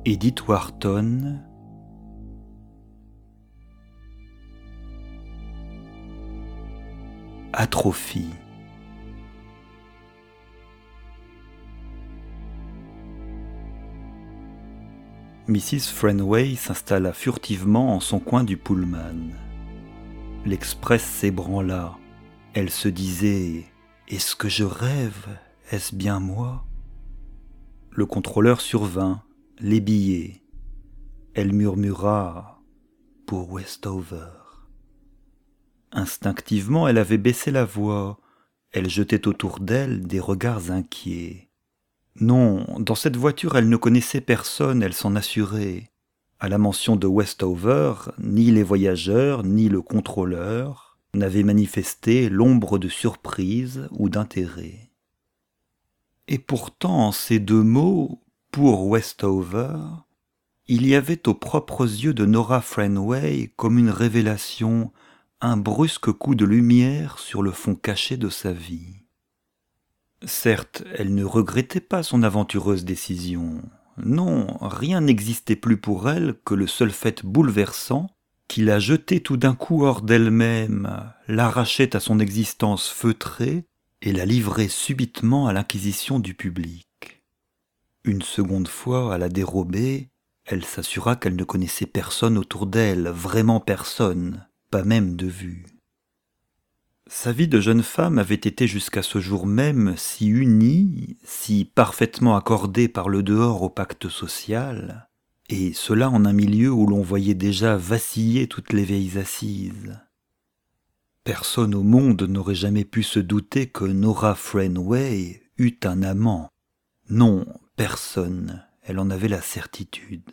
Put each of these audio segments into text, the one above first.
Edith Wharton, Atrophie. Mrs. Frenway s'installa furtivement en son coin du Pullman. L'Express s'ébranla. Elle se disait « Est-ce que je rêve ? Est-ce bien moi ?» Le contrôleur survint, les billets. Elle murmura « Pour Westover ». Instinctivement, elle avait baissé la voix. Elle jetait autour d'elle des regards inquiets. Non, dans cette voiture, elle ne connaissait personne, elle s'en assurait. À la mention de Westover, ni les voyageurs, ni le contrôleur n'avaient manifesté l'ombre de surprise ou d'intérêt. Et pourtant, ces deux mots, pour Westover, il y avait aux propres yeux de Nora Frenway comme une révélation, un brusque coup de lumière sur le fond caché de sa vie. Certes, elle ne regrettait pas son aventureuse décision. Non, rien n'existait plus pour elle que le seul fait bouleversant qui la jetait tout d'un coup hors d'elle-même, l'arrachait à son existence feutrée et la livrait subitement à l'inquisition du public. Une seconde fois, à la dérobée, elle s'assura qu'elle ne connaissait personne autour d'elle, vraiment personne, pas même de vue. Sa vie de jeune femme avait été jusqu'à ce jour même si unie, si parfaitement accordée par le dehors au pacte social, et cela en un milieu où l'on voyait déjà vaciller toutes les vieilles assises. Personne au monde n'aurait jamais pu se douter que Nora Frenway eût un amant. Non, personne, elle en avait la certitude.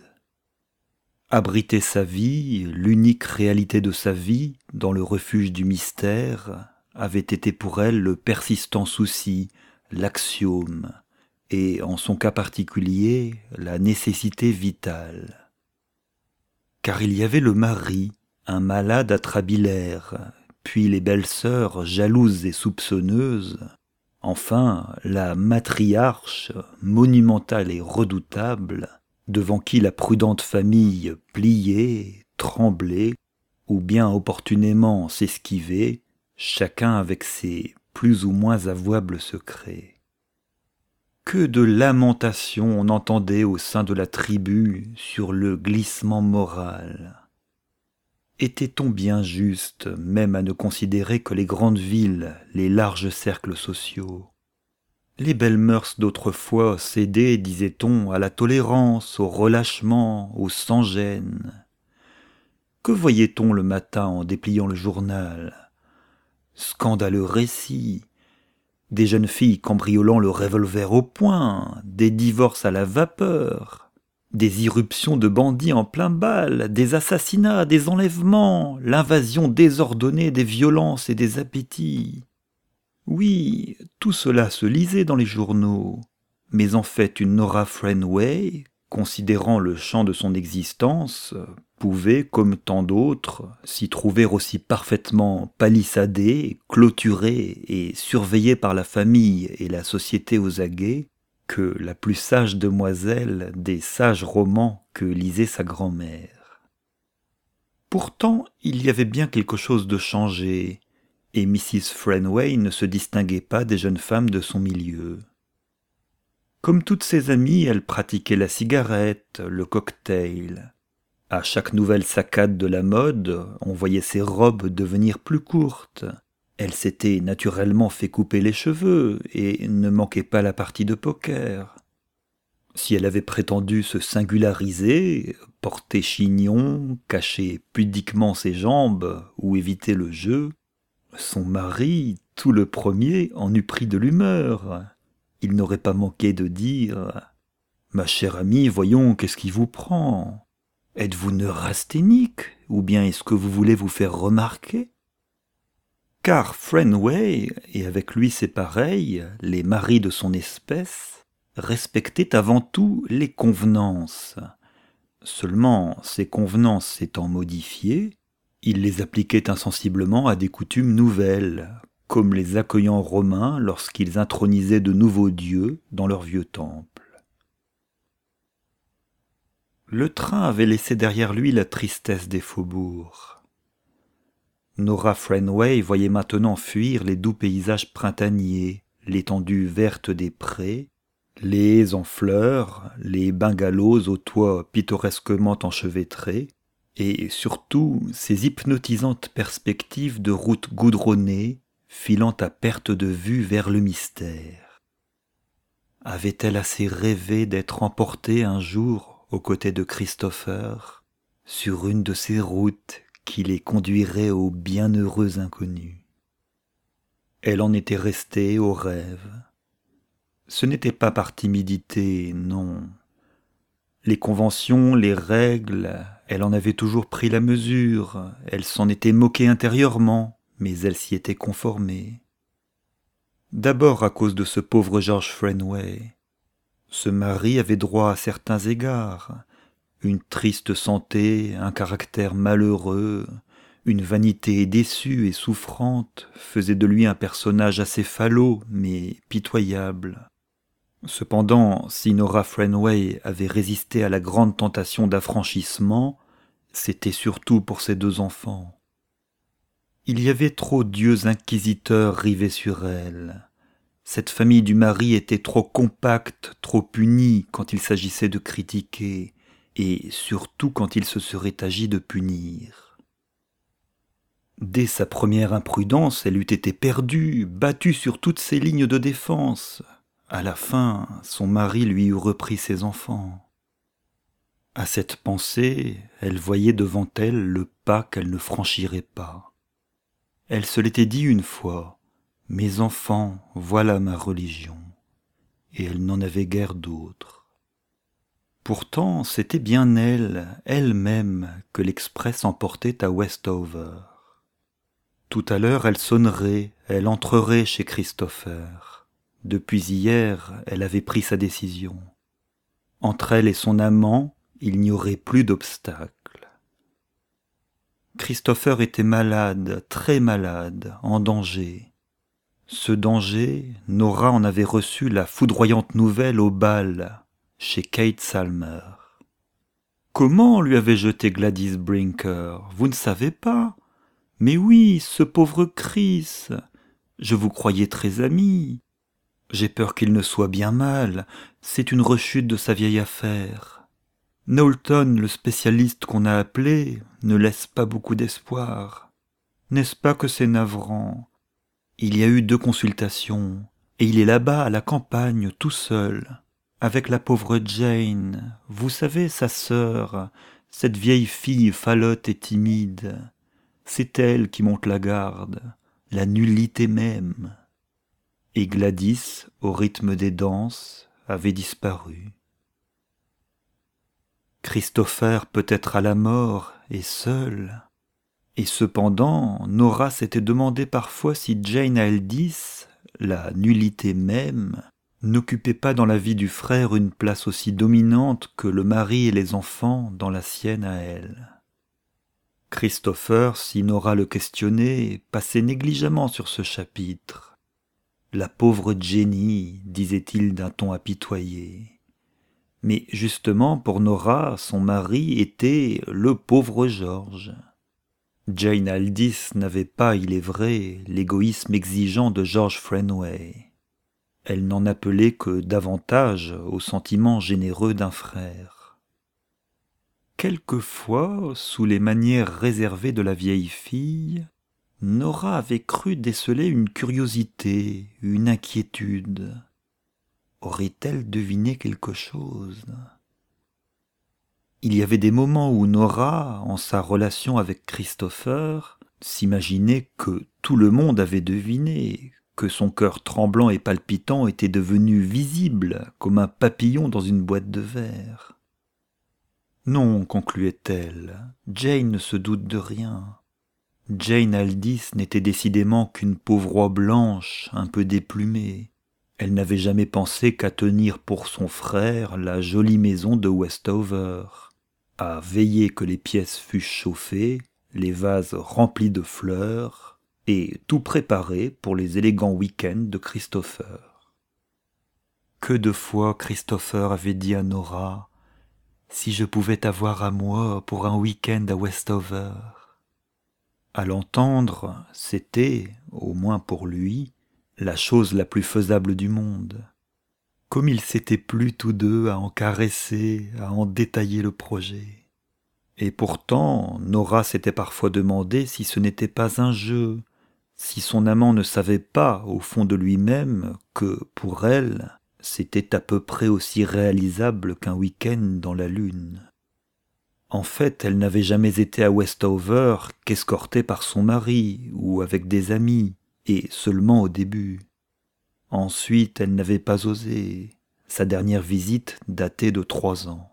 Abriter sa vie, l'unique réalité de sa vie, dans le refuge du mystère, avait été pour elle le persistant souci, l'axiome, et, en son cas particulier, la nécessité vitale. Car il y avait le mari, un malade atrabilaire, puis les belles-sœurs jalouses et soupçonneuses, enfin la matriarche, monumentale et redoutable, devant qui la prudente famille pliait, tremblait, ou bien opportunément s'esquivait, chacun avec ses plus ou moins avouables secrets. Que de lamentations on entendait au sein de la tribu sur le glissement moral. Était-on bien juste, même à ne considérer que les grandes villes, les larges cercles sociaux ? Les belles mœurs d'autrefois cédaient, disait-on, à la tolérance, au relâchement, au sans-gêne. Que voyait-on le matin en dépliant le journal ? Scandaleux récits, des jeunes filles cambriolant le revolver au poing, des divorces à la vapeur, des irruptions de bandits en plein bal, des assassinats, des enlèvements, l'invasion désordonnée des violences et des appétits. Oui, tout cela se lisait dans les journaux, mais en fait une Nora Frenway, considérant le champ de son existence, pouvait, comme tant d'autres, s'y trouver aussi parfaitement palissadée, clôturée et surveillée par la famille et la société aux aguets, que la plus sage demoiselle des sages romans que lisait sa grand-mère. Pourtant, il y avait bien quelque chose de changé, et Mrs. Frenway ne se distinguait pas des jeunes femmes de son milieu. Comme toutes ses amies, elle pratiquait la cigarette, le cocktail. À chaque nouvelle saccade de la mode, on voyait ses robes devenir plus courtes. Elle s'était naturellement fait couper les cheveux et ne manquait pas la partie de poker. Si elle avait prétendu se singulariser, porter chignon, cacher pudiquement ses jambes ou éviter le jeu, son mari, tout le premier, en eût pris de l'humeur. Il n'aurait pas manqué de dire « Ma chère amie, voyons, qu'est-ce qui vous prend ? Êtes-vous neurasthénique, ou bien est-ce que vous voulez vous faire remarquer ?» Car Frenway, et avec lui ses pareils, les maris de son espèce, respectaient avant tout les convenances. Seulement, ces convenances s'étant modifiées, il les appliquait insensiblement à des coutumes nouvelles, comme les accueillants romains lorsqu'ils intronisaient de nouveaux dieux dans leurs vieux temples. Le train avait laissé derrière lui la tristesse des faubourgs. Nora Frenway voyait maintenant fuir les doux paysages printaniers, l'étendue verte des prés, les haies en fleurs, les bungalows aux toits pittoresquement enchevêtrés, et surtout ces hypnotisantes perspectives de routes goudronnées filant à perte de vue vers le mystère. Avait-elle assez rêvé d'être emportée un jour aux côtés de Christopher sur une de ces routes qui les conduirait au bienheureux inconnu? Elle en était restée au rêve. Ce n'était pas par timidité, non. Les conventions, les règles, elle en avait toujours pris la mesure, elle s'en était moquée intérieurement, mais elle s'y était conformée. D'abord à cause de ce pauvre George Frenway. Ce mari avait droit à certains égards, une triste santé, un caractère malheureux, une vanité déçue et souffrante faisaient de lui un personnage assez falot, mais pitoyable. Cependant, si Nora Frenway avait résisté à la grande tentation d'affranchissement, c'était surtout pour ses 2 enfants. Il y avait trop d'yeux inquisiteurs rivés sur elle. Cette famille du mari était trop compacte, trop unie quand il s'agissait de critiquer, et surtout quand il se serait agi de punir. Dès sa première imprudence, elle eût été perdue, battue sur toutes ses lignes de défense. À la fin, son mari lui eût repris ses enfants. À cette pensée, elle voyait devant elle le pas qu'elle ne franchirait pas. Elle se l'était dit une fois, « Mes enfants, voilà ma religion », et elle n'en avait guère d'autre. Pourtant, c'était bien elle, elle-même, que l'express emportait à Westover. Tout à l'heure, elle sonnerait, elle entrerait chez Christopher. Depuis hier, elle avait pris sa décision. Entre elle et son amant, il n'y aurait plus d'obstacle. Christopher était malade, très malade, en danger. Ce danger, Nora en avait reçu la foudroyante nouvelle au bal, chez Kate Salmer. Comment lui avait jeté Gladys Brinker? Vous ne savez pas? Mais oui, ce pauvre Chris. Je vous croyais très amis. J'ai peur qu'il ne soit bien mal, c'est une rechute de sa vieille affaire. Knowlton, le spécialiste qu'on a appelé, ne laisse pas beaucoup d'espoir. N'est-ce pas que c'est navrant? Il y a eu 2 consultations, et il est là-bas à la campagne, tout seul, avec la pauvre Jane, vous savez, sa sœur, cette vieille fille falote et timide. C'est elle qui monte la garde, la nullité même. Et Gladys, au rythme des danses, avait disparu. Christopher peut-être à la mort et seul. Et cependant, Nora s'était demandé parfois si Jane Aldis, la nullité même, n'occupait pas dans la vie du frère une place aussi dominante que le mari et les enfants dans la sienne à elle. Christopher, si Nora le questionnait, passait négligemment sur ce chapitre. La pauvre Jenny, disait-il d'un ton apitoyé. Mais justement, pour Nora, son mari était le pauvre George. Jane Aldis n'avait pas, il est vrai, l'égoïsme exigeant de George Frenway. Elle n'en appelait que davantage au sentiment généreux d'un frère. Quelquefois, sous les manières réservées de la vieille fille, Nora avait cru déceler une curiosité, une inquiétude. Aurait-elle deviné quelque chose? Il y avait des moments où Nora, en sa relation avec Christopher, s'imaginait que tout le monde avait deviné, que son cœur tremblant et palpitant était devenu visible comme un papillon dans une boîte de verre. Non, concluait-elle, Jane ne se doute de rien. Jane Aldis n'était décidément qu'une pauvre oie blanche, un peu déplumée. Elle n'avait jamais pensé qu'à tenir pour son frère la jolie maison de Westover, à veiller que les pièces fussent chauffées, les vases remplis de fleurs, et tout préparé pour les élégants week-ends de Christopher. Que de fois Christopher avait dit à Nora « si je pouvais t'avoir à moi pour un week-end à Westover. À l'entendre, c'était, au moins pour lui, la chose la plus faisable du monde. Comme ils s'étaient plu tous deux à en caresser, à en détailler le projet. Et pourtant, Nora s'était parfois demandé si ce n'était pas un jeu, si son amant ne savait pas, au fond de lui-même, que, pour elle, c'était à peu près aussi réalisable qu'un week-end dans la Lune. En fait, elle n'avait jamais été à Westover qu'escortée par son mari ou avec des amis, et seulement au début. Ensuite, elle n'avait pas osé. Sa dernière visite datait de 3 ans.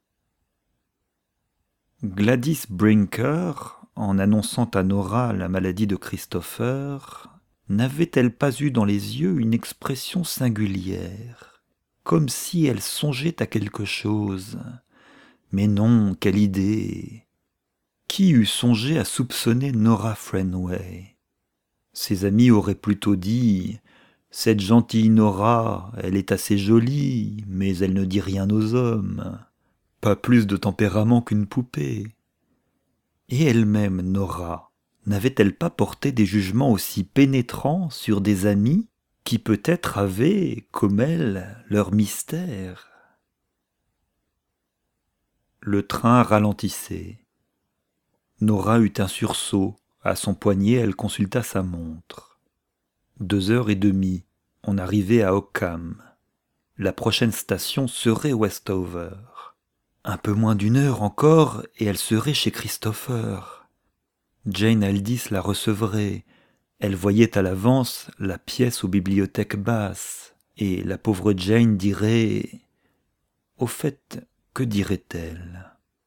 Gladys Brinker, en annonçant à Nora la maladie de Christopher, n'avait-elle pas eu dans les yeux une expression singulière, comme si elle songeait à quelque chose? Mais non, quelle idée! Qui eût songé à soupçonner Nora Frenway? Ses amis auraient plutôt dit « Cette gentille Nora, elle est assez jolie, mais elle ne dit rien aux hommes. Pas plus de tempérament qu'une poupée. » Et elle-même, Nora, n'avait-elle pas porté des jugements aussi pénétrants sur des amis qui peut-être avaient, comme elle, leur mystère? Le train ralentissait. Nora eut un sursaut. À son poignet, elle consulta sa montre. 2h30, on arrivait à Ockham. La prochaine station serait Westover. Un peu moins d'1 heure encore, et elle serait chez Christopher. Jane Aldis la recevrait. Elle voyait à l'avance la pièce aux bibliothèques basses, et la pauvre Jane dirait... Au fait, que dirait-elle ?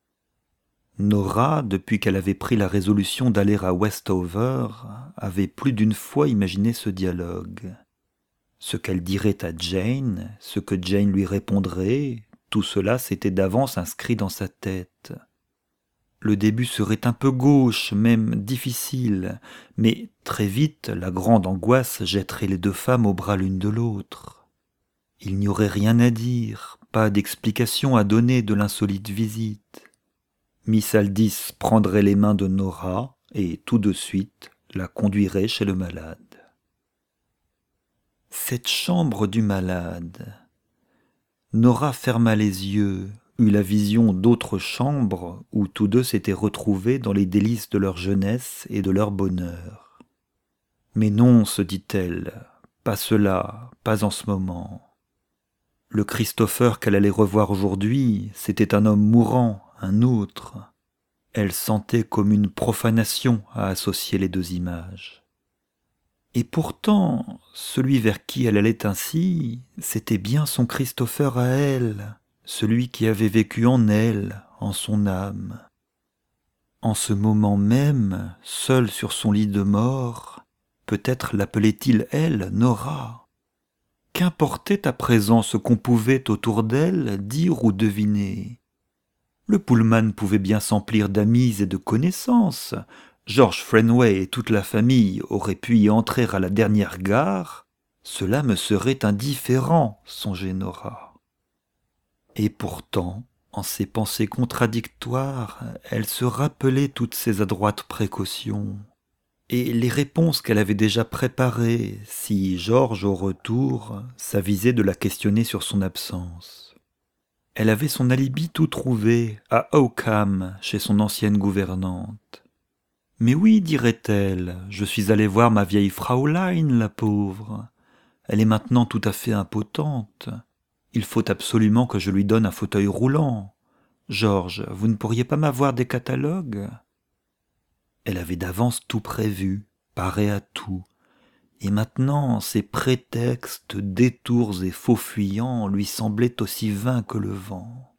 Nora, depuis qu'elle avait pris la résolution d'aller à Westover, avait plus d'une fois imaginé ce dialogue. Ce qu'elle dirait à Jane, ce que Jane lui répondrait, tout cela s'était d'avance inscrit dans sa tête. Le début serait un peu gauche, même difficile, mais très vite la grande angoisse jetterait les deux femmes au bras l'une de l'autre. Il n'y aurait rien à dire, pas d'explication à donner de l'insolite visite. Miss Aldis prendrait les mains de Nora et tout de suite la conduirait chez le malade. Cette chambre du malade. Nora ferma les yeux, eut la vision d'autres chambres où tous deux s'étaient retrouvés dans les délices de leur jeunesse et de leur bonheur. Mais non, se dit-elle, pas cela, pas en ce moment. Le Christopher qu'elle allait revoir aujourd'hui, c'était un homme mourant, un autre. Elle sentait comme une profanation à associer les deux images. Et pourtant, celui vers qui elle allait ainsi, c'était bien son Christopher à elle, celui qui avait vécu en elle, en son âme. En ce moment même, seul sur son lit de mort, peut-être l'appelait-il elle, Nora. Qu'importait à présent ce qu'on pouvait autour d'elle dire ou deviner? Le Pullman pouvait bien s'emplir d'amis et de connaissances. George Frenway et toute la famille auraient pu y entrer à la dernière gare. Cela me serait indifférent, songeait Nora. Et pourtant, en ses pensées contradictoires, elle se rappelait toutes ses adroites précautions et les réponses qu'elle avait déjà préparées si George, au retour, s'avisait de la questionner sur son absence. Elle avait son alibi tout trouvé, à Oakham, chez son ancienne gouvernante. « Mais oui, dirait-elle, je suis allée voir ma vieille Fraulein, la pauvre. Elle est maintenant tout à fait impotente. Il faut absolument que je lui donne un fauteuil roulant. Georges, vous ne pourriez pas m'avoir des catalogues ?» Elle avait d'avance tout prévu, paré à tout. Et maintenant, ces prétextes, détours et faux fuyants lui semblaient aussi vains que le vent.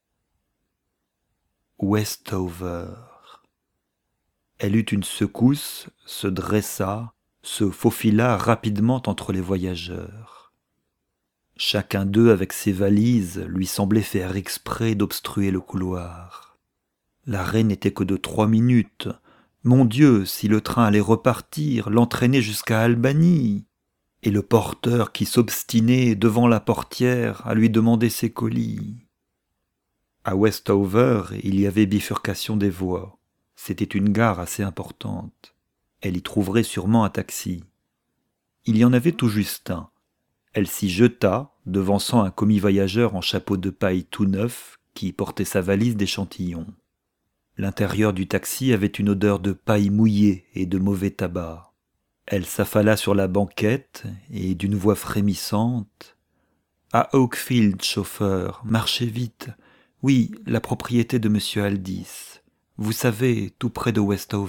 Westover. Elle eut une secousse, se dressa, se faufila rapidement entre les voyageurs. Chacun d'eux, avec ses valises, lui semblait faire exprès d'obstruer le couloir. L'arrêt n'était que de 3 minutes. Mon Dieu, si le train allait repartir, l'entraîner jusqu'à Albany! Et le porteur qui s'obstinait devant la portière à lui demander ses colis. À Westover, il y avait bifurcation des voies. C'était une gare assez importante. Elle y trouverait sûrement un taxi. Il y en avait tout juste un. Elle s'y jeta, devançant un commis-voyageur en chapeau de paille tout neuf qui portait sa valise d'échantillons. L'intérieur du taxi avait une odeur de paille mouillée et de mauvais tabac. Elle s'affala sur la banquette et d'une voix frémissante « À Oakfield, chauffeur, marchez vite. Oui, la propriété de monsieur Aldis. Vous savez, tout près de Westover. »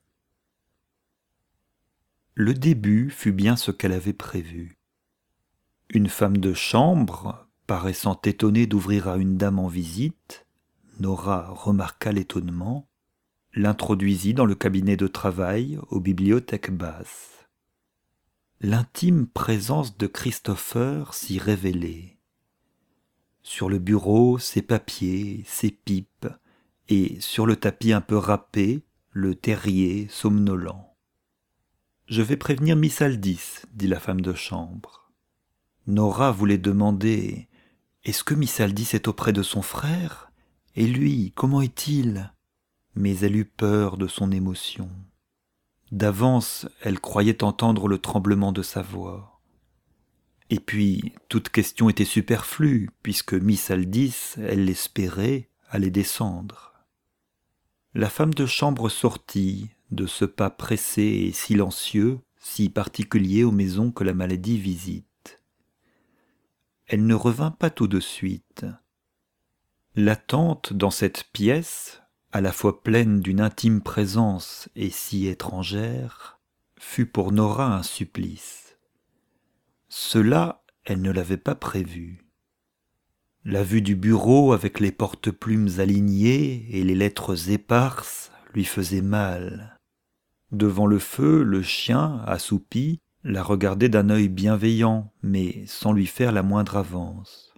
Le début fut bien ce qu'elle avait prévu. Une femme de chambre, paraissant étonnée d'ouvrir à une dame en visite, Nora remarqua l'étonnement, l'introduisit dans le cabinet de travail aux bibliothèques basses. L'intime présence de Christopher s'y révélait. Sur le bureau, ses papiers, ses pipes, et sur le tapis un peu râpé, le terrier somnolent. « Je vais prévenir Miss Aldis, dit la femme de chambre. Nora voulait demander « Est-ce que Miss Aldis est auprès de son frère ? Et lui, comment est-il » Mais elle eut peur de son émotion. D'avance, elle croyait entendre le tremblement de sa voix. Et puis, toute question était superflue, puisque Miss Aldis, elle l'espérait, allait descendre. La femme de chambre sortit, de ce pas pressé et silencieux, si particulier aux maisons que la maladie visite. Elle ne revint pas tout de suite. L'attente dans cette pièce, à la fois pleine d'une intime présence et si étrangère, fut pour Nora un supplice. Cela, elle ne l'avait pas prévu. La vue du bureau avec les porte-plumes alignées et les lettres éparses lui faisait mal. Devant le feu, le chien, assoupi, la regardait d'un œil bienveillant, mais sans lui faire la moindre avance.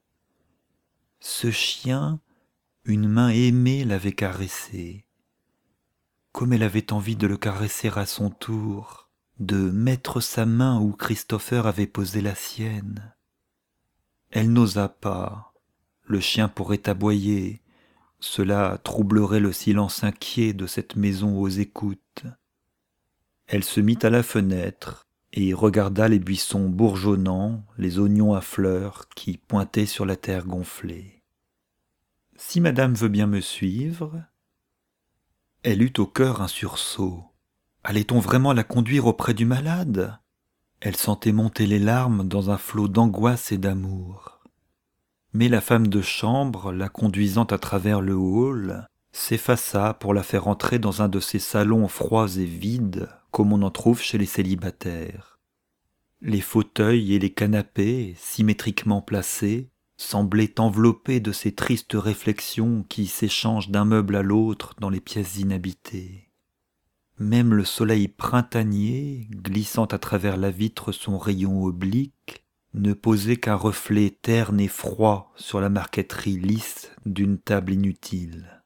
Ce chien, une main aimée l'avait caressé. Comme elle avait envie de le caresser à son tour, de mettre sa main où Christopher avait posé la sienne. Elle n'osa pas. Le chien pourrait aboyer. Cela troublerait le silence inquiet de cette maison aux écoutes. Elle se mit à la fenêtre et regarda les buissons bourgeonnants, les oignons à fleurs qui pointaient sur la terre gonflée. « Si madame veut bien me suivre ?» Elle eut au cœur un sursaut. Allait-on vraiment la conduire auprès du malade ? Elle sentait monter les larmes dans un flot d'angoisse et d'amour. Mais la femme de chambre, la conduisant à travers le hall, s'effaça pour la faire entrer dans un de ces salons froids et vides comme on en trouve chez les célibataires. Les fauteuils et les canapés, symétriquement placés, semblaient enveloppés de ces tristes réflexions qui s'échangent d'un meuble à l'autre dans les pièces inhabitées. Même le soleil printanier, glissant à travers la vitre son rayon oblique, ne posait qu'un reflet terne et froid sur la marqueterie lisse d'une table inutile.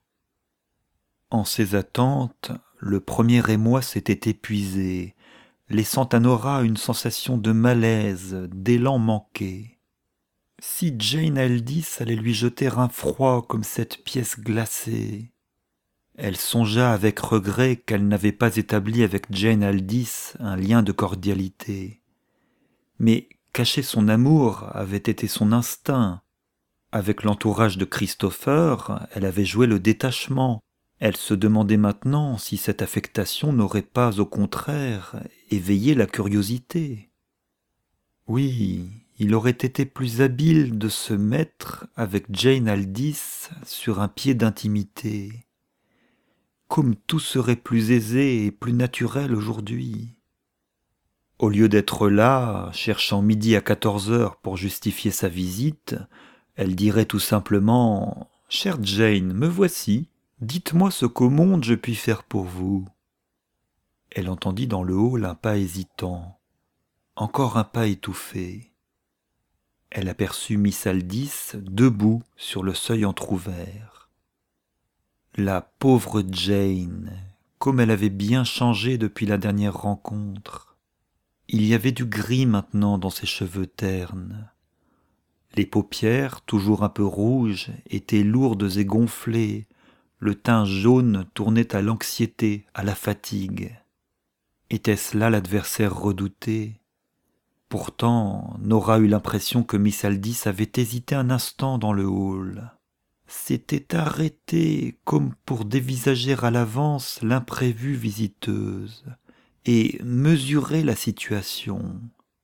En ces attentes, le premier émoi s'était épuisé, laissant à Nora une sensation de malaise, d'élan manqué. Si Jane Aldis allait lui jeter un froid comme cette pièce glacée. Elle songea avec regret qu'elle n'avait pas établi avec Jane Aldis un lien de cordialité. Mais cacher son amour avait été son instinct. Avec l'entourage de Christopher, elle avait joué le détachement. Elle se demandait maintenant si cette affectation n'aurait pas, au contraire, éveillé la curiosité. Oui, il aurait été plus habile de se mettre, avec Jane Aldis, sur un pied d'intimité. Comme tout serait plus aisé et plus naturel aujourd'hui. Au lieu d'être là, cherchant midi à 14h pour justifier sa visite, elle dirait tout simplement « Chère Jane, me voici, dites-moi ce qu'au monde je puis faire pour vous. » Elle entendit dans le hall un pas hésitant, encore un pas étouffé. Elle aperçut Miss Aldis debout sur le seuil entr'ouvert. La pauvre Jane, comme elle avait bien changé depuis la dernière rencontre. Il y avait du gris maintenant dans ses cheveux ternes. Les paupières, toujours un peu rouges, étaient lourdes et gonflées. Le teint jaune tournait à l'anxiété, à la fatigue. Était-ce là l'adversaire redouté ? Pourtant, Nora eut l'impression que Miss Aldis avait hésité un instant dans le hall. S'était arrêtée comme pour dévisager à l'avance l'imprévue visiteuse et mesurer la situation.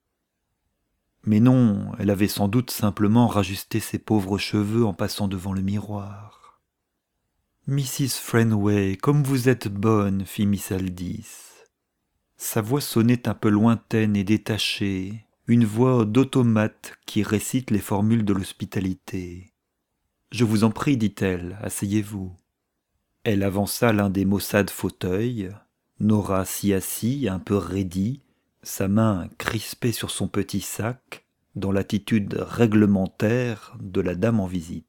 Mais non, elle avait sans doute simplement rajusté ses pauvres cheveux en passant devant le miroir. « Mrs. Frenway, comme vous êtes bonne, fit Miss Aldis. » Sa voix sonnait un peu lointaine et détachée, une voix d'automate qui récite les formules de l'hospitalité. « Je vous en prie, dit-elle, asseyez-vous. » Elle avança l'un des maussades fauteuils. Nora s'y assit, un peu raidie, sa main crispée sur son petit sac, dans l'attitude réglementaire de la dame en visite.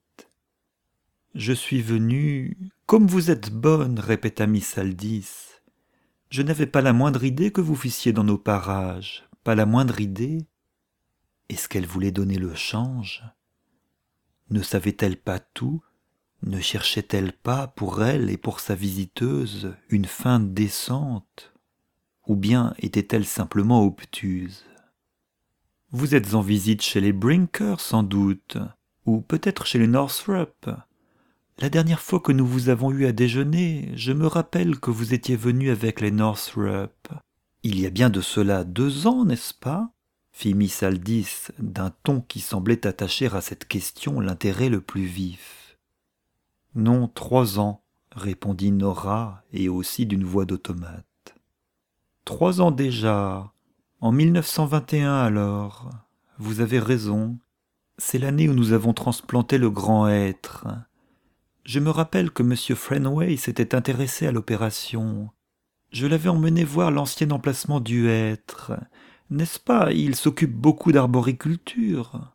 « Je suis venue... »« Comme vous êtes bonne, » répéta Miss Aldis. « Je n'avais pas la moindre idée que vous fussiez dans nos parages, pas la moindre idée. » Est-ce qu'elle voulait donner le change ? Ne savait-elle pas tout ? Ne cherchait-elle pas pour elle et pour sa visiteuse une fin décente ? Ou bien était-elle simplement obtuse ? « Vous êtes en visite chez les Brinker, sans doute, ou peut-être chez les Northrup. La dernière fois que nous vous avons eu à déjeuner, je me rappelle que vous étiez venu avec les Northrup. Il y a bien de cela 2 ans, n'est-ce pas ? Fit Miss Aldis d'un ton qui semblait attacher à cette question l'intérêt le plus vif. « Non, 3 ans, répondit Nora, et aussi d'une voix d'automate. « 3 ans déjà, en 1921 alors. Vous avez raison, c'est l'année où nous avons transplanté le grand hêtre. Je me rappelle que M. Frenway s'était intéressé à l'opération. Je l'avais emmené voir l'ancien emplacement du hêtre. N'est-ce pas, il s'occupe beaucoup d'arboriculture.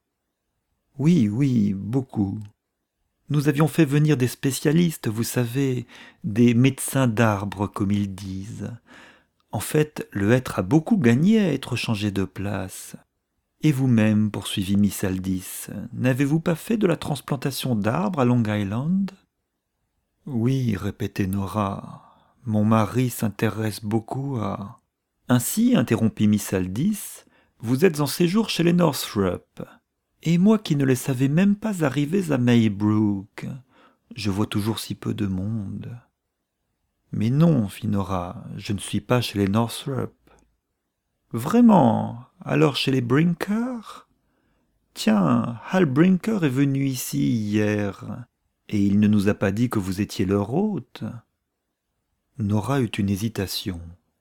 Oui, beaucoup. Nous avions fait venir des spécialistes, vous savez, des médecins d'arbres, comme ils disent. En fait, le hêtre a beaucoup gagné à être changé de place. Et vous-même, poursuivit Miss Aldis, n'avez-vous pas fait de la transplantation d'arbres à Long Island ? Oui, répétait Nora, mon mari s'intéresse beaucoup à... Ainsi, interrompit Miss Aldis, vous êtes en séjour chez les Northrup. Et moi qui ne les savais même pas arrivés à Maybrook. Je vois toujours si peu de monde. Mais non, fit Nora, je ne suis pas chez les Northrup. Vraiment ? Alors chez les Brinker ? Tiens, Hal Brinker est venu ici hier, et il ne nous a pas dit que vous étiez leur hôte. Nora eut une hésitation.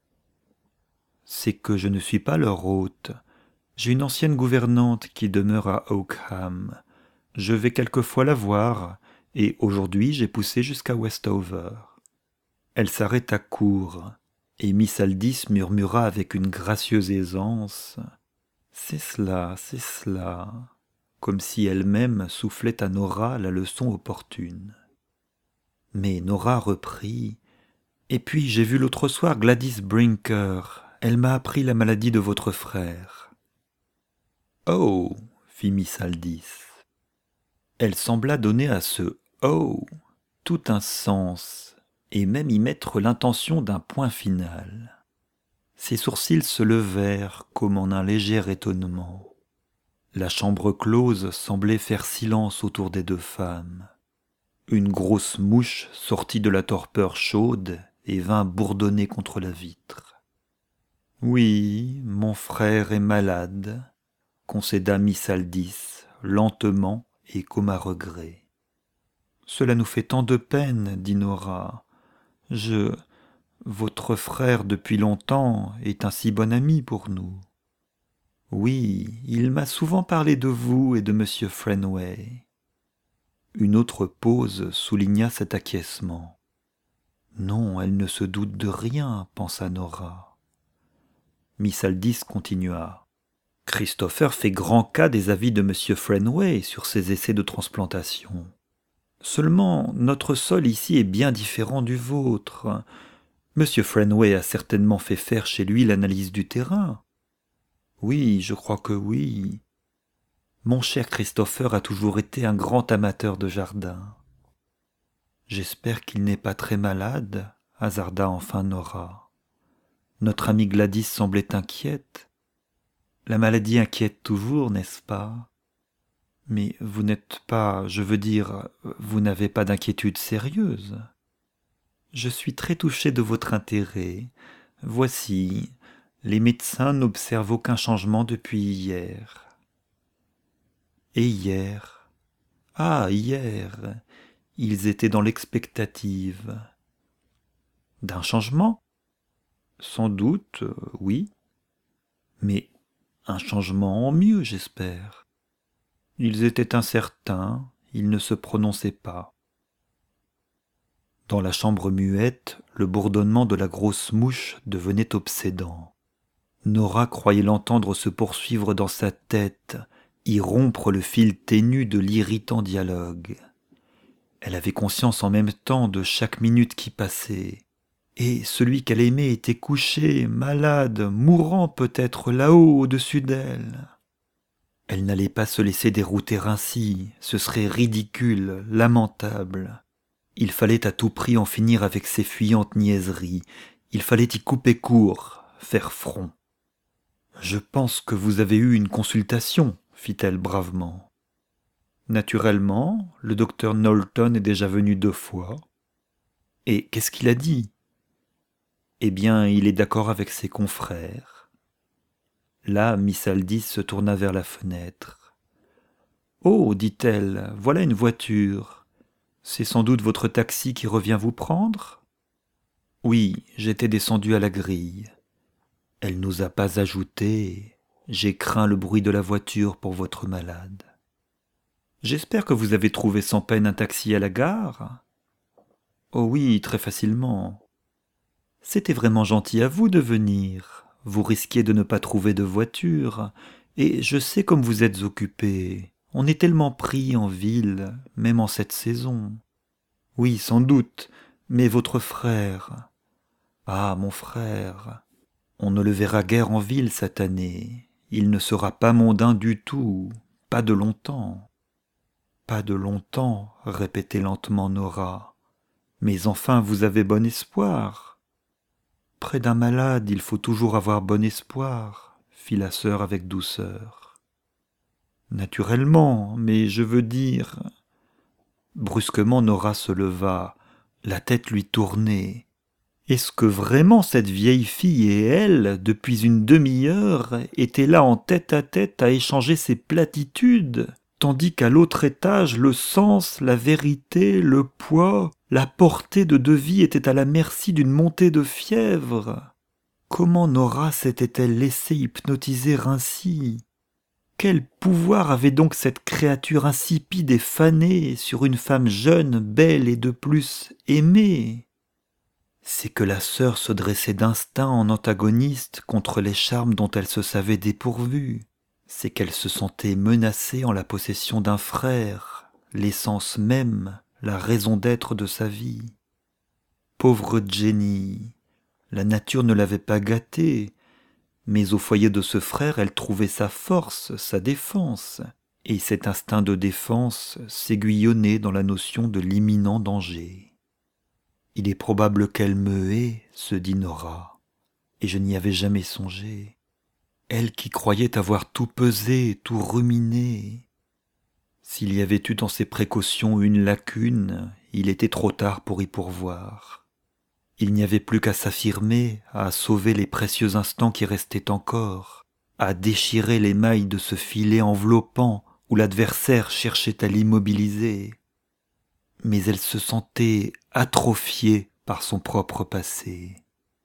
C'est que je ne suis pas leur hôte. J'ai une ancienne gouvernante qui demeure à Oakham. Je vais quelquefois la voir, et aujourd'hui j'ai poussé jusqu'à Westover. Elle s'arrêta court, et Miss Aldis murmura avec une gracieuse aisance « C'est cela, comme si elle-même soufflait à Nora la leçon opportune. Mais Nora reprit « Et puis j'ai vu l'autre soir Gladys Brinker. Elle m'a appris la maladie de votre frère. » « Oh !» fit Miss Aldis. Elle sembla donner à ce « oh !» tout un sens, et même y mettre l'intention d'un point final. Ses sourcils se levèrent comme en un léger étonnement. La chambre close semblait faire silence autour des 2 femmes. Une grosse mouche sortit de la torpeur chaude et vint bourdonner contre la vitre. « Oui, mon frère est malade, » concéda Miss Aldis, lentement et comme à regret. « Cela nous fait tant de peine, dit Nora. Votre frère depuis longtemps est un si bon ami pour nous. » « Oui, il m'a souvent parlé de vous et de M. Frenway. » Une autre pause souligna cet acquiescement. « Non, elle ne se doute de rien, pensa Nora. » Miss Aldis continua. « Christopher fait grand cas des avis de M. Frenway sur ses essais de transplantation. Seulement, notre sol ici est bien différent du vôtre. M. Frenway a certainement fait faire chez lui l'analyse du terrain. » « Oui, je crois que oui. » Mon cher Christopher a toujours été un grand amateur de jardin. J'espère qu'il n'est pas très malade, hasarda enfin Nora. Notre amie Gladys semblait inquiète. La maladie inquiète toujours, n'est-ce pas? Mais vous n'êtes pas, je veux dire, vous n'avez pas d'inquiétude sérieuse. Je suis très touché de votre intérêt. Voici, les médecins n'observent aucun changement depuis hier. Et hier? Ah, hier, ils étaient dans l'expectative. D'un changement? Sans doute, oui. Mais un changement en mieux, j'espère. Ils étaient incertains, ils ne se prononçaient pas. Dans la chambre muette, le bourdonnement de la grosse mouche devenait obsédant. Nora croyait l'entendre se poursuivre dans sa tête, y rompre le fil ténu de l'irritant dialogue. Elle avait conscience en même temps de chaque minute qui passait, et celui qu'elle aimait était couché, malade, mourant peut-être là-haut au-dessus d'elle. Elle n'allait pas se laisser dérouter ainsi, ce serait ridicule, lamentable. Il fallait à tout prix en finir avec ces fuyantes niaiseries, il fallait y couper court, faire front. « Je pense que vous avez eu une consultation, fit-elle bravement. Naturellement, le docteur Knowlton est déjà venu 2 fois. Et qu'est-ce qu'il a dit? Eh bien, il est d'accord avec ses confrères. Là, Miss Aldis se tourna vers la fenêtre. « Oh, dit-elle, voilà une voiture. C'est sans doute votre taxi qui revient vous prendre? » « Oui, j'étais descendu à la grille. » Elle n'osa pas ajouter « J'ai craint le bruit de la voiture pour votre malade. » « J'espère que vous avez trouvé sans peine un taxi à la gare? » « Oh oui, très facilement. » « C'était vraiment gentil à vous de venir. Vous risquiez de ne pas trouver de voiture. Et je sais comme vous êtes occupé. On est tellement pris en ville, même en cette saison. » « Oui, sans doute. Mais votre frère... » « Ah, mon frère... On ne le verra guère en ville cette année. Il ne sera pas mondain du tout. Pas de longtemps. » « Pas de longtemps, répétait lentement Nora. Mais enfin, vous avez bon espoir. » « Près d'un malade, il faut toujours avoir bon espoir, fit la sœur avec douceur. « Naturellement, mais je veux dire... » Brusquement, Nora se leva. La tête lui tournait. Est-ce que vraiment cette vieille fille et elle, depuis une demi-heure, étaient là en tête-à-tête à échanger ces platitudes, tandis qu'à l'autre étage, le sens, la vérité, le poids, la portée de 2 vies étaient à la merci d'une montée de fièvre? Comment Nora s'était-elle laissée hypnotiser ainsi? Quel pouvoir avait donc cette créature insipide et fanée sur une femme jeune, belle et de plus aimée? C'est que la sœur se dressait d'instinct en antagoniste contre les charmes dont elle se savait dépourvue. C'est qu'elle se sentait menacée en la possession d'un frère, l'essence même, la raison d'être de sa vie. Pauvre Jenny, la nature ne l'avait pas gâtée, mais au foyer de ce frère elle trouvait sa force, sa défense, et cet instinct de défense s'aiguillonnait dans la notion de l'imminent danger. Il est probable qu'elle me hait, se dit Nora, et je n'y avais jamais songé. Elle qui croyait avoir tout pesé, tout ruminé. S'il y avait eu dans ses précautions une lacune, il était trop tard pour y pourvoir. Il n'y avait plus qu'à s'affirmer, à sauver les précieux instants qui restaient encore, à déchirer les mailles de ce filet enveloppant où l'adversaire cherchait à l'immobiliser. Mais elle se sentait atrophiée par son propre passé.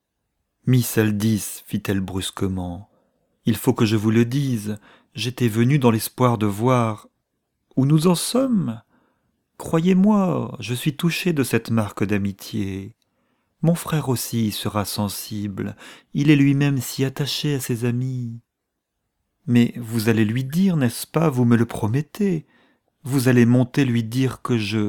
« Miss Aldis, fit-elle brusquement, il faut que je vous le dise, j'étais venue dans l'espoir de voir où nous en sommes. Croyez-moi, je suis touchée de cette marque d'amitié. Mon frère aussi y sera sensible, il est lui-même si attaché à ses amis. Mais vous allez lui dire, n'est-ce pas, vous me le promettez, vous allez monter lui dire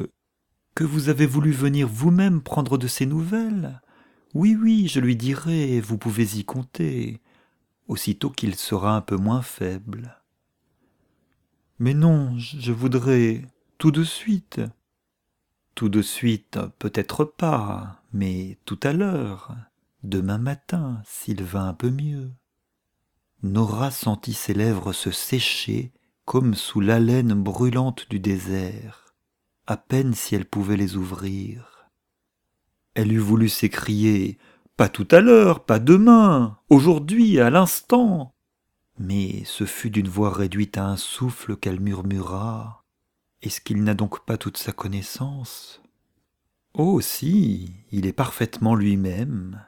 que vous avez voulu venir vous-même prendre de ses nouvelles. Oui, oui, je lui dirai, vous pouvez y compter, aussitôt qu'il sera un peu moins faible. » Mais non, je voudrais tout de suite. Tout de suite, peut-être pas, mais tout à l'heure, demain matin, s'il va un peu mieux. Nora sentit ses lèvres se sécher comme sous l'haleine brûlante du désert, à peine si elle pouvait les ouvrir. Elle eût voulu s'écrier « Pas tout à l'heure, pas demain, aujourd'hui, à l'instant !» Mais ce fut d'une voix réduite à un souffle qu'elle murmura « Est-ce qu'il n'a donc pas toute sa connaissance ?» Oh si, il est parfaitement lui-même.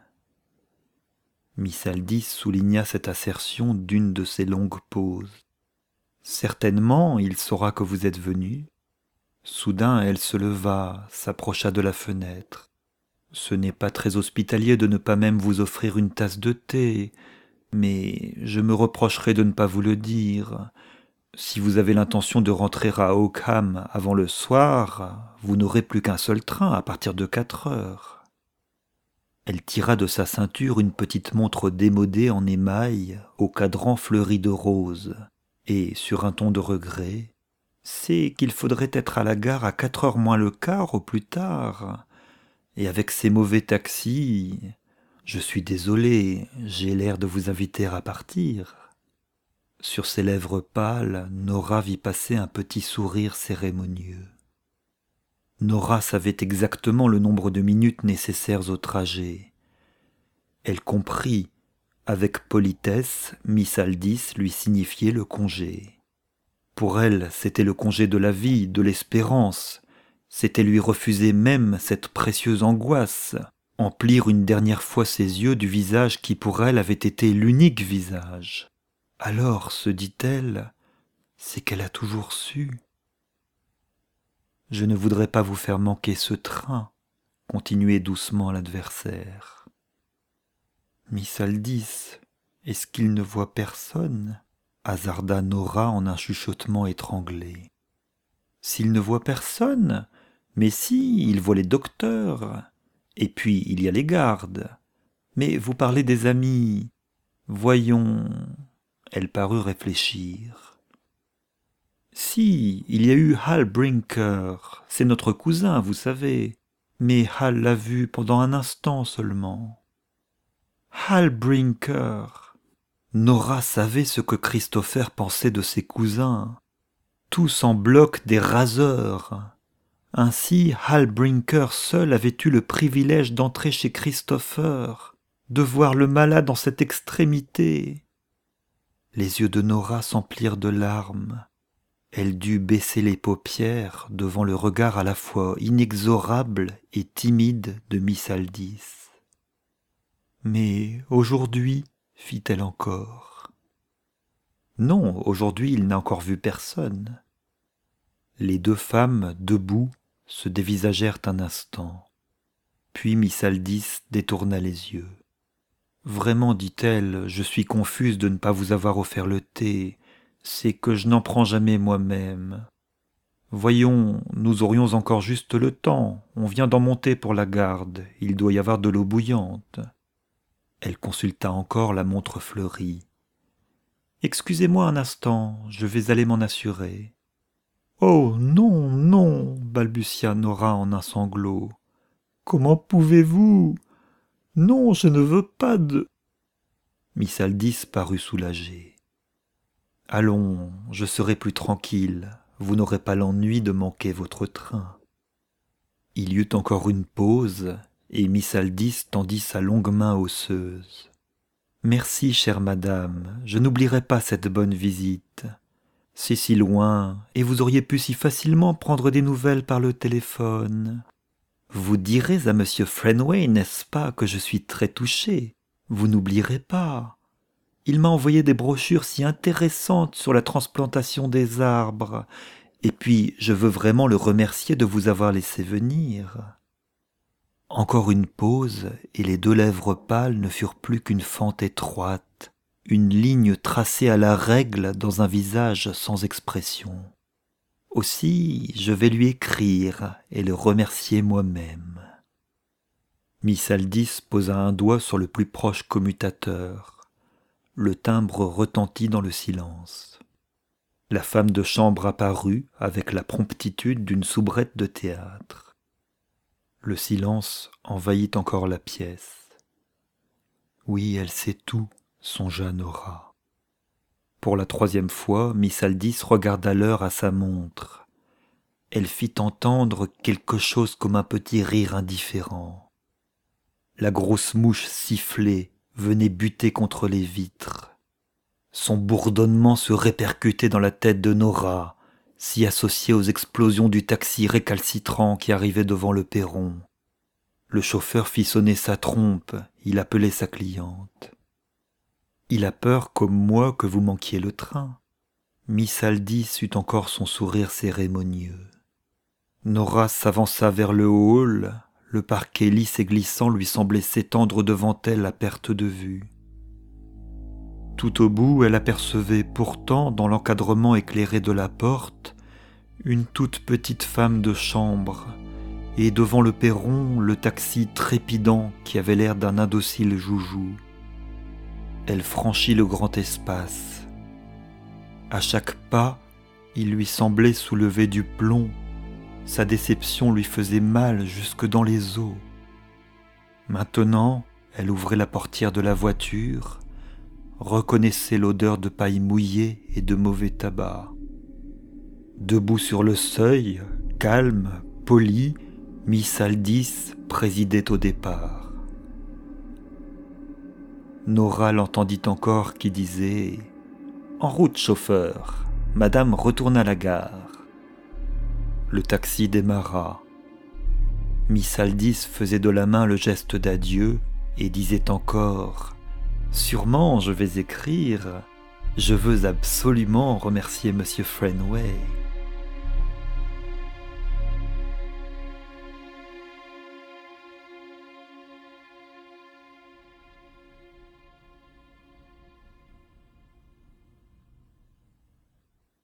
Miss Aldis souligna cette assertion d'une de ses longues pauses. Certainement, il saura que vous êtes venu. Soudain, elle se leva, s'approcha de la fenêtre. Ce n'est pas très hospitalier de ne pas même vous offrir une tasse de thé, mais je me reprocherai de ne pas vous le dire. Si vous avez l'intention de rentrer à Oakham avant le soir, vous n'aurez plus qu'un seul train à partir de 4 heures. Elle tira de sa ceinture une petite montre démodée en émail au cadran fleuri de rose, et, sur un ton de regret, « C'est qu'il faudrait être à la gare à 4 heures moins le quart au plus tard. Et avec ces mauvais taxis, je suis désolé, j'ai l'air de vous inviter à partir. » Sur ses lèvres pâles, Nora vit passer un petit sourire cérémonieux. Nora savait exactement le nombre de minutes nécessaires au trajet. Elle comprit, avec politesse, Miss Aldis lui signifiait le congé. Pour elle, c'était le congé de la vie, de l'espérance. C'était lui refuser même cette précieuse angoisse, emplir une dernière fois ses yeux du visage qui pour elle avait été l'unique visage. Alors, se dit-elle, c'est qu'elle a toujours su. « Je ne voudrais pas vous faire manquer ce train, » continuait doucement l'adversaire. « Miss Aldis, est-ce qu'il ne voit personne ?» hasarda Nora en un chuchotement étranglé. « S'il ne voit personne, mais si, il voit les docteurs, et puis il y a les gardes. Mais vous parlez des amis. Voyons. » Elle parut réfléchir. « Si, il y a eu Hal Brinker, c'est notre cousin, vous savez, mais Hal l'a vu pendant un instant seulement. » Hal Brinker. Nora savait ce que Christopher pensait de ses cousins. Tous en bloc des raseurs. Ainsi, Hal Brinker seul avait eu le privilège d'entrer chez Christopher, de voir le malade en cette extrémité. Les yeux de Nora s'emplirent de larmes. Elle dut baisser les paupières devant le regard à la fois inexorable et timide de Miss Aldis. « Mais aujourd'hui, fit-elle encore. « Non, aujourd'hui il n'a encore vu personne. » Les deux femmes, debout, se dévisagèrent un instant. Puis Miss Aldis détourna les yeux. « Vraiment, dit-elle, je suis confuse de ne pas vous avoir offert le thé. C'est que je n'en prends jamais moi-même. Voyons, nous aurions encore juste le temps. On vient d'en monter pour la garde. Il doit y avoir de l'eau bouillante. » Elle consulta encore la montre fleurie. « Excusez-moi un instant, je vais aller m'en assurer. »« Oh non, non, balbutia Nora en un sanglot. Comment pouvez-vous? Non, je ne veux pas de... » Miss Aldis parut soulagée. « Allons, je serai plus tranquille, vous n'aurez pas l'ennui de manquer votre train. » Il y eut encore une pause, et Miss Aldis tendit sa longue main osseuse. « Merci, chère madame, je n'oublierai pas cette bonne visite. C'est si loin, et vous auriez pu si facilement prendre des nouvelles par le téléphone. Vous direz à monsieur Fenway, n'est-ce pas, que je suis très touché. Vous n'oublierez pas. Il m'a envoyé des brochures si intéressantes sur la transplantation des arbres, et puis je veux vraiment le remercier de vous avoir laissé venir. » Encore une pause, et les deux lèvres pâles ne furent plus qu'une fente étroite, une ligne tracée à la règle dans un visage sans expression. Aussi, je vais lui écrire et le remercier moi-même. Miss Aldis posa un doigt sur le plus proche commutateur. Le timbre retentit dans le silence. La femme de chambre apparut avec la promptitude d'une soubrette de théâtre. Le silence envahit encore la pièce. Oui, elle sait tout, songea Nora. Pour la 3e fois, Miss Aldis regarda l'heure à sa montre. Elle fit entendre quelque chose comme un petit rire indifférent. La grosse mouche sifflait, venait buter contre les vitres. Son bourdonnement se répercutait dans la tête de Nora, s'y associait aux explosions du taxi récalcitrant qui arrivait devant le perron. Le chauffeur fit sonner sa trompe, il appelait sa cliente. « Il a peur, comme moi, que vous manquiez le train. » Miss Aldis eut encore son sourire cérémonieux. Nora s'avança vers le hall, le parquet lisse et glissant lui semblait s'étendre devant elle à perte de vue. Tout au bout, elle apercevait pourtant, dans l'encadrement éclairé de la porte, une toute petite femme de chambre, et devant le perron, le taxi trépidant qui avait l'air d'un indocile joujou. Elle franchit le grand espace. À chaque pas, il lui semblait soulever du plomb. Sa déception lui faisait mal jusque dans les os. Maintenant, elle ouvrait la portière de la voiture, reconnaissait l'odeur de paille mouillée et de mauvais tabac. Debout sur le seuil, calme, polie, Miss Aldis présidait au départ. Nora l'entendit encore qui disait « En route, chauffeur, madame retourne à la gare. » Le taxi démarra. Miss Aldis faisait de la main le geste d'adieu et disait encore « Sûrement je vais écrire. Je veux absolument remercier Monsieur Fenway. »